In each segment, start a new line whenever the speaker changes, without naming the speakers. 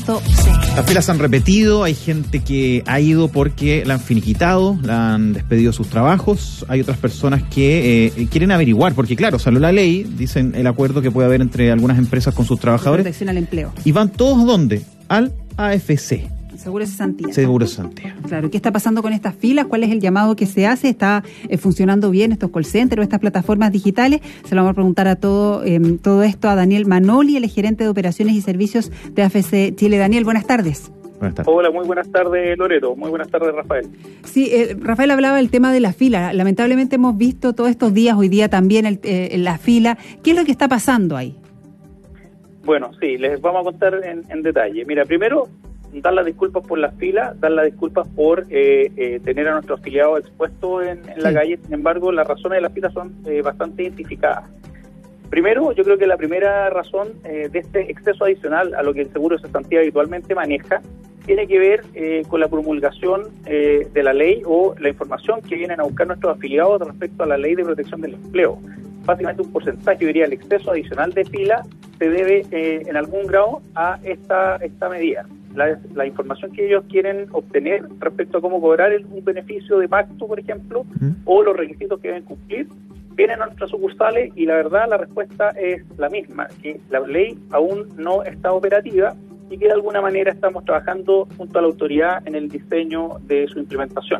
Las filas han repetido, hay gente que ha ido porque la han finiquitado, la han despedido sus trabajos, hay otras personas que quieren averiguar, porque claro, salió la ley, dicen el acuerdo que puede haber entre algunas empresas con sus trabajadores.
Protección al empleo.
Y van todos, ¿dónde? Al AFC.
Seguro de Cesantía.
Seguro de Cesantía.
Claro, ¿qué está pasando con estas filas? ¿Cuál es el llamado que se hace? ¿Está funcionando bien estos call centers o estas plataformas digitales? Se lo vamos a preguntar a todo esto a Daniel Manoli, el gerente de operaciones y servicios de AFC Chile. Daniel, buenas tardes.
Buenas tardes. Hola, muy buenas tardes, Loreto. Muy buenas tardes, Rafael.
Sí, Rafael hablaba del tema de la fila. Lamentablemente hemos visto todos estos días, hoy día también la fila. ¿Qué es lo que está pasando ahí?
Bueno, sí, les vamos a contar en detalle. Mira, primero, dar las disculpas por las filas, dar las disculpas por tener a nuestros afiliados expuestos en la calle. Sin embargo, las razones de las filas son bastante identificadas. Primero, yo creo que la primera razón de este exceso adicional a lo que el Seguro de Cesantía habitualmente maneja tiene que ver con la promulgación de la ley o la información que vienen a buscar nuestros afiliados respecto a la Ley de Protección del Empleo. Básicamente un porcentaje, yo diría, el exceso adicional de fila se debe en algún grado a esta medida. La información que ellos quieren obtener respecto a cómo cobrar un beneficio de pacto, por ejemplo, o los requisitos que deben cumplir, vienen a nuestras sucursales y la verdad la respuesta es la misma, que la ley aún no está operativa y que de alguna manera estamos trabajando junto a la autoridad en el diseño de su implementación.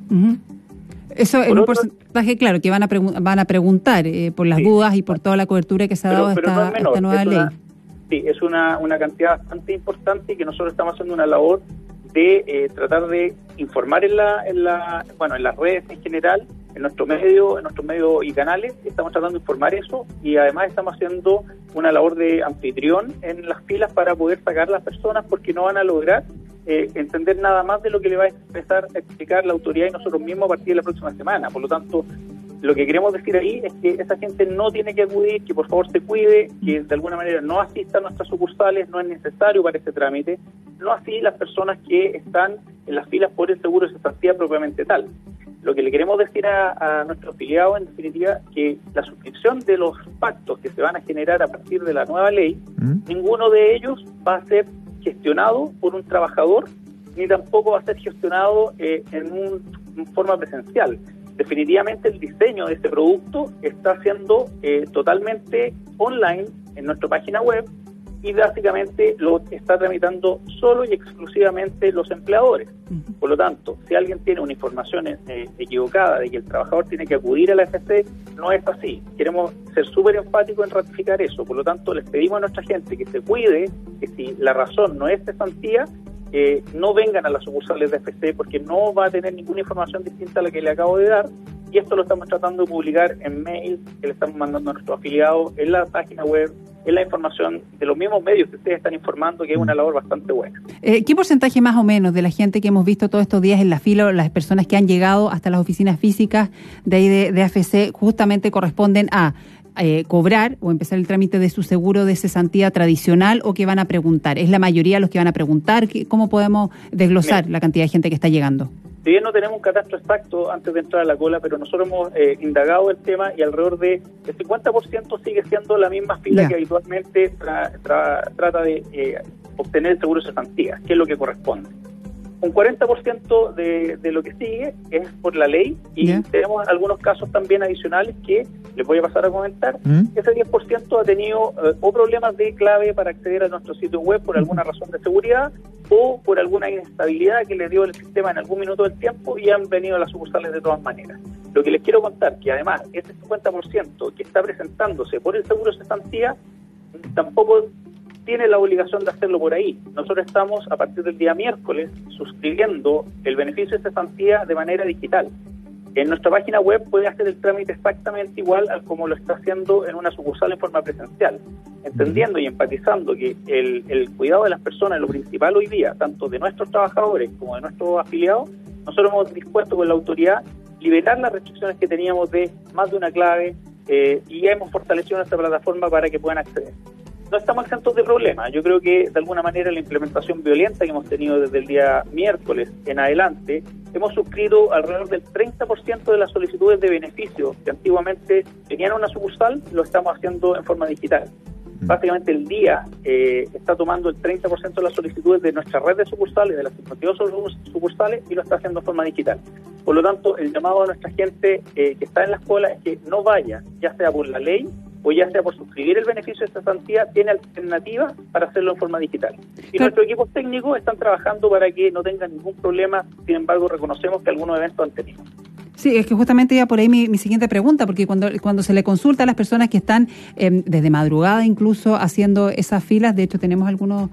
Eso es un porcentaje, claro, que van a preguntar por las dudas y por toda la cobertura que se ha dado a esta nueva ley.
Sí, es una cantidad bastante importante y que nosotros estamos haciendo una labor de tratar de informar en las redes en general, en nuestro medio y canales, estamos tratando de informar eso y además estamos haciendo una labor de anfitrión en las filas para poder sacar a las personas porque no van a lograr entender nada más de lo que le va a empezar a explicar la autoridad y nosotros mismos a partir de la próxima semana. Por lo tanto, lo que queremos decir ahí es que esa gente no tiene que acudir, que por favor se cuide, que de alguna manera no asista a nuestras sucursales, no es necesario para este trámite, no así las personas que están en las filas por el Seguro de Cesantía propiamente tal. Lo que le queremos decir a nuestros afiliados, en definitiva, que la suscripción de los pactos que se van a generar a partir de la nueva ley, ninguno de ellos va a ser gestionado por un trabajador, ni tampoco va a ser gestionado en forma presencial. Definitivamente el diseño de este producto está siendo totalmente online en nuestra página web y básicamente lo está tramitando solo y exclusivamente los empleadores. Por lo tanto, si alguien tiene una información equivocada de que el trabajador tiene que acudir a la AFC, no es así. Queremos ser súper enfáticos en ratificar eso. Por lo tanto, les pedimos a nuestra gente que se cuide, que si la razón no es cesantía, no vengan a las sucursales de AFC porque no va a tener ninguna información distinta a la que le acabo de dar y esto lo estamos tratando de publicar en mail que le estamos mandando a nuestros afiliados, en la página web, en la información de los mismos medios que ustedes están informando, que es una labor bastante buena.
¿Qué porcentaje más o menos de la gente que hemos visto todos estos días en la fila, las personas que han llegado hasta las oficinas físicas de ahí de AFC, justamente corresponden a cobrar o empezar el trámite de su seguro de cesantía tradicional o que van a preguntar? ¿Es la mayoría los que van a preguntar? ¿Cómo podemos desglosar la cantidad de gente que está llegando?
Si bien no tenemos un catastro exacto antes de entrar a la cola, pero nosotros hemos indagado el tema y alrededor del 50% sigue siendo la misma fila que habitualmente trata de obtener el seguro de cesantía, que es lo que corresponde. Un 40% de lo que sigue es por la ley y tenemos algunos casos también adicionales que les voy a pasar a comentar. Ese 10% ha tenido o problemas de clave para acceder a nuestro sitio web por alguna razón de seguridad o por alguna inestabilidad que le dio el sistema en algún minuto del tiempo y han venido a las sucursales de todas maneras. Lo que les quiero contar que además ese 50% que está presentándose por el seguro de cesantía tampoco tiene la obligación de hacerlo por ahí. Nosotros estamos a partir del día miércoles suscribiendo el beneficio de cesantía de manera digital. En nuestra página web puede hacer el trámite exactamente igual al como lo está haciendo en una sucursal en forma presencial, entendiendo y empatizando que el cuidado de las personas es lo principal hoy día, tanto de nuestros trabajadores como de nuestros afiliados. Nosotros hemos dispuesto con la autoridad liberar las restricciones que teníamos de más de una clave y hemos fortalecido nuestra plataforma para que puedan acceder. No estamos exentos de problemas. Yo creo que de alguna manera la implementación violenta que hemos tenido desde el día miércoles en adelante, hemos suscrito alrededor del 30% de las solicitudes de beneficio que antiguamente tenían una sucursal, lo estamos haciendo en forma digital. básicamente el día está tomando el 30% de las solicitudes de nuestra red de sucursales, de las 52 sucursales, y lo está haciendo de forma digital. Por lo tanto, el llamado a nuestra gente que está en la escuela es que no vaya, ya sea por la ley o ya sea por suscribir el beneficio de cesantía, tiene alternativas para hacerlo en forma digital. Y nuestros equipos técnicos están trabajando para que no tengan ningún problema, sin embargo reconocemos que algunos eventos han tenido.
Sí, es que justamente iba por ahí mi siguiente pregunta, porque cuando se le consulta a las personas que están desde madrugada incluso haciendo esas filas, de hecho tenemos algunos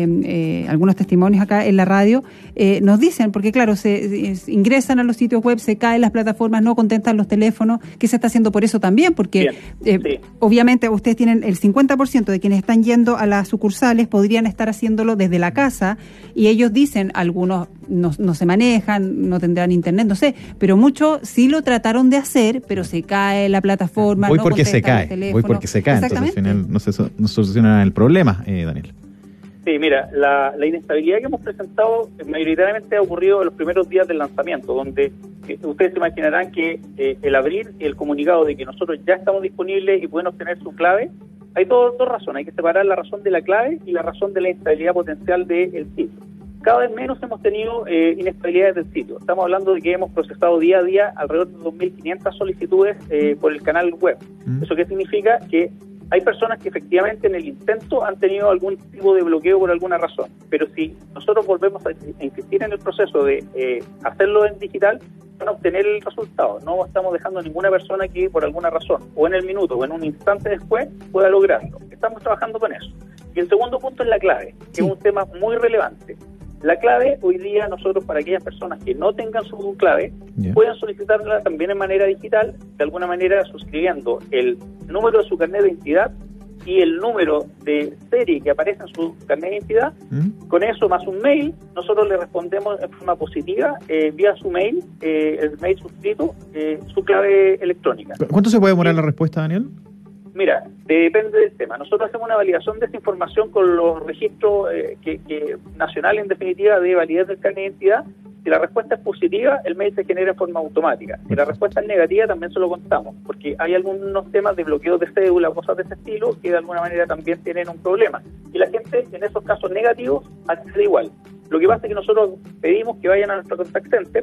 testimonios acá en la radio, nos dicen, porque claro, ingresan a los sitios web, se caen las plataformas, no contestan los teléfonos, ¿qué se está haciendo por eso también? Porque sí. Obviamente ustedes tienen el 50% de quienes están yendo a las sucursales, podrían estar haciéndolo desde la casa, y ellos dicen, algunos no se manejan, no tendrán internet, no sé, pero muchos sí lo trataron de hacer, pero se cae la plataforma,
voy porque se cae, entonces al final no se soluciona el problema, Daniel.
Sí, mira, la inestabilidad que hemos presentado mayoritariamente ha ocurrido en los primeros días del lanzamiento, donde ustedes se imaginarán que el abrir el comunicado de que nosotros ya estamos disponibles y pueden obtener su clave, hay dos razones, hay que separar la razón de la clave y la razón de la inestabilidad potencial del sitio. Cada vez menos hemos tenido inestabilidades del sitio. Estamos hablando de que hemos procesado día a día alrededor de 2.500 solicitudes por el canal web. ¿Eso qué significa? Que hay personas que efectivamente en el intento han tenido algún tipo de bloqueo por alguna razón. Pero si nosotros volvemos a insistir en el proceso de hacerlo en digital, van a obtener el resultado. No estamos dejando a ninguna persona que por alguna razón, o en el minuto, o en un instante después, pueda lograrlo. Estamos trabajando con eso. Y el segundo punto es la clave, que es un tema muy relevante. La clave, hoy día nosotros, para aquellas personas que no tengan su clave, pueden solicitarla también en manera digital, de alguna manera suscribiendo el número de su carnet de identidad y el número de serie que aparece en su carnet de identidad. Con eso, más un mail, nosotros le respondemos en forma positiva, vía su mail, el mail suscrito, su clave electrónica.
¿Cuánto se puede demorar la respuesta, Daniel?
Mira, depende del tema. Nosotros hacemos una validación de esa información con los registros nacionales, en definitiva, de validez del carnet de identidad. Si la respuesta es positiva, el mail se genera en forma automática. Si la respuesta es negativa, también se lo contamos, porque hay algunos temas de bloqueo de cédula, cosas de ese estilo, que de alguna manera también tienen un problema. Y la gente, en esos casos negativos, accede igual. Lo que pasa es que nosotros pedimos que vayan a nuestro contact center,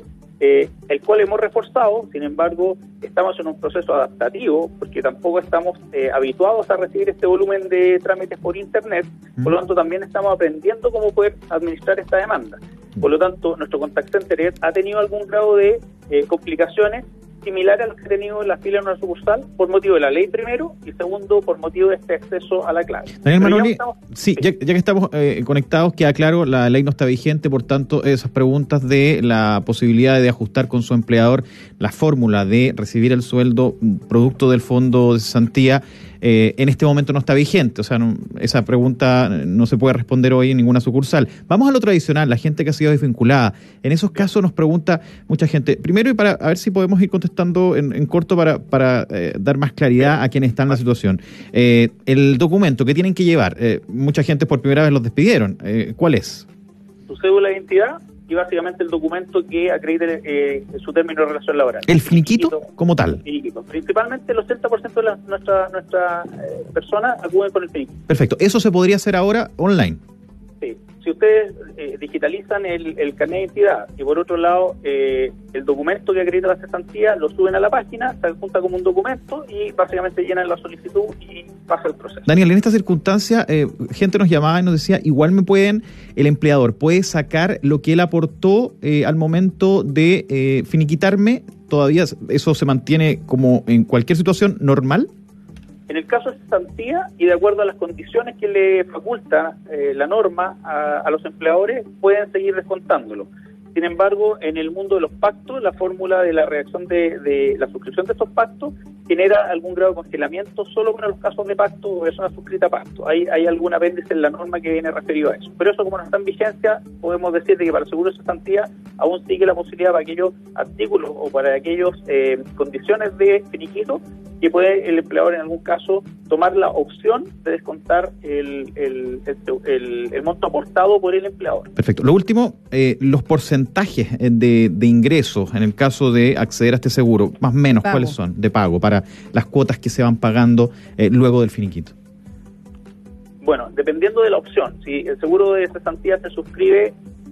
el cual hemos reforzado. Sin embargo, estamos en un proceso adaptativo, porque tampoco estamos habituados a recibir este volumen de trámites por Internet. Por lo tanto, también estamos aprendiendo cómo poder administrar esta demanda. Por lo tanto, nuestro contact center ha tenido algún grado de complicaciones similares a los que ha tenido la fila en una sucursal, por motivo de la ley primero, y segundo, por motivo de este acceso a la clave.
Daniel Manoli, ya que estamos conectados, queda claro, la ley no está vigente, por tanto, esas preguntas de la posibilidad de ajustar con su empleador la fórmula de recibir el sueldo producto del fondo de cesantía, en este momento no está vigente, o sea, esa pregunta no se puede responder hoy en ninguna sucursal. Vamos a lo tradicional, la gente que ha sido desvinculada. En esos casos nos pregunta mucha gente, primero, y para a ver si podemos ir contestando en corto para dar más claridad a quienes están en la situación. El documento que tienen que llevar, mucha gente por primera vez los despidieron, ¿cuál es?
Su cédula de identidad y básicamente el documento que acredite su término de relación laboral.
¿El finiquito como tal?
Finiquito. Principalmente el 80% de nuestra personas acuden con el finiquito.
Perfecto. ¿Eso se podría hacer ahora online?
Sí. Si ustedes digitalizan el carnet de identidad y por otro lado el documento que acredita la cesantía, lo suben a la página, se adjunta como un documento y básicamente llenan la solicitud y pasa el proceso.
Daniel, en esta circunstancia, gente nos llamaba y nos decía, igual el empleador puede sacar lo que él aportó al momento de finiquitarme, todavía eso se mantiene como en cualquier situación normal.
En el caso de cesantía y de acuerdo a las condiciones que le faculta la norma a los empleadores, pueden seguir descontándolo. Sin embargo, en el mundo de los pactos, la fórmula de la redacción de la suscripción de estos pactos genera algún grado de congelamiento solo para los casos de pacto o persona suscrita a pacto. Hay algún apéndice en la norma que viene referido a eso. Pero eso, como no está en vigencia, podemos decir de que para el seguro de cesantía aún sigue la posibilidad para aquellos artículos o para aquellas condiciones de finiquito que puede el empleador en algún caso tomar la opción de descontar el monto aportado por el empleador.
Perfecto. Lo último, los porcentajes de ingresos en el caso de acceder a este seguro, más o menos, ¿cuáles son? De pago, para las cuotas que se van pagando luego del finiquito.
Bueno, dependiendo de la opción. Si el seguro de cesantía se suscribe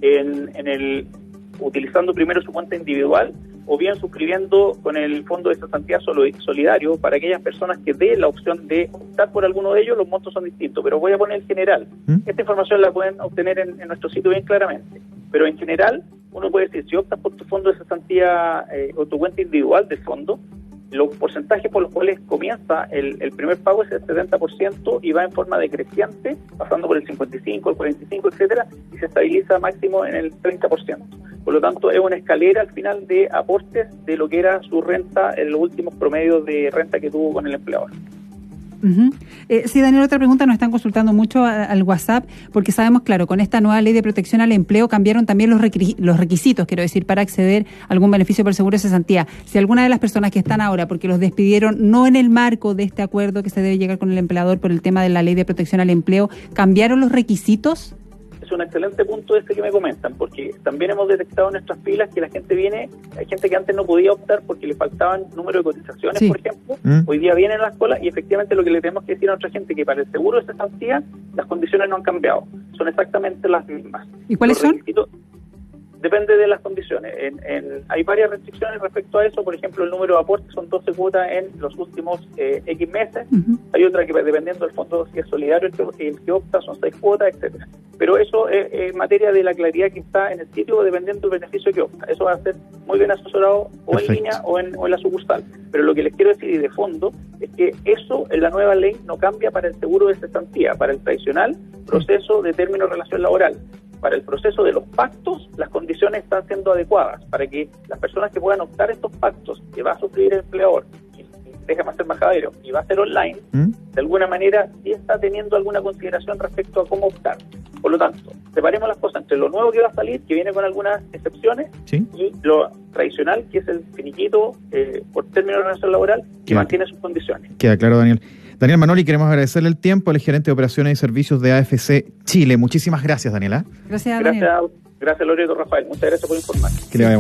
utilizando primero su cuenta individual, o bien suscribiendo con el Fondo de Cesantía Solidario, para aquellas personas que den la opción de optar por alguno de ellos, los montos son distintos, pero voy a poner el general. Esta información la pueden obtener en nuestro sitio bien claramente, pero en general uno puede decir, si optas por tu fondo de cesantía o tu cuenta individual del fondo, los porcentajes por los cuales comienza el primer pago es el 70% y va en forma decreciente, pasando por el 55, el 45, etcétera, y se estabiliza máximo en el 30%. Por lo tanto, es una escalera al final de aportes de lo que era su renta en los últimos promedios de renta que tuvo con el empleador.
Sí, Daniel, otra pregunta, nos están consultando mucho al WhatsApp, porque sabemos, claro, con esta nueva ley de protección al empleo cambiaron también los requisitos, quiero decir, para acceder a algún beneficio por seguro de cesantía. Si alguna de las personas que están ahora, porque los despidieron no en el marco de este acuerdo que se debe llegar con el empleador por el tema de la ley de protección al empleo, ¿cambiaron los requisitos?
Es un excelente punto que me comentan, porque también hemos detectado en nuestras filas que la gente hay gente que antes no podía optar porque le faltaban número de cotizaciones, por ejemplo, hoy día vienen a la escuela y efectivamente lo que le tenemos que decir a nuestra gente que para el seguro de cesantía las condiciones no han cambiado, son exactamente las mismas.
¿Y cuáles son?
Depende de las condiciones. Hay varias restricciones respecto a eso. Por ejemplo, el número de aportes son 12 cuotas en los últimos X meses. Hay otra que, dependiendo del fondo, si es solidario el que opta, son 6 cuotas, etcétera. Pero eso es materia de la claridad que está en el sitio, dependiendo del beneficio que opta. Eso va a ser muy bien asesorado o en línea o en la sucursal. Pero lo que les quiero decir, y de fondo, es que eso en la nueva ley no cambia para el seguro de cesantía, para el tradicional proceso de término de relación laboral. Para el proceso de los pactos, las condiciones están siendo adecuadas para que las personas que puedan optar estos pactos que va a sufrir el empleador, y déjame hacer majadero, y va a ser online, de alguna manera sí está teniendo alguna consideración respecto a cómo optar. Por lo tanto, separemos las cosas entre lo nuevo que va a salir, que viene con algunas excepciones, y lo tradicional, que es el finiquito por término de relación laboral, que mantiene sus condiciones.
Queda claro, Daniel. Daniel Manoli, queremos agradecerle el tiempo, el gerente de operaciones y servicios de AFC Chile. Muchísimas gracias, Daniela.
Gracias, Daniel.
Gracias, Loreto, Rafael. Muchas gracias por informar.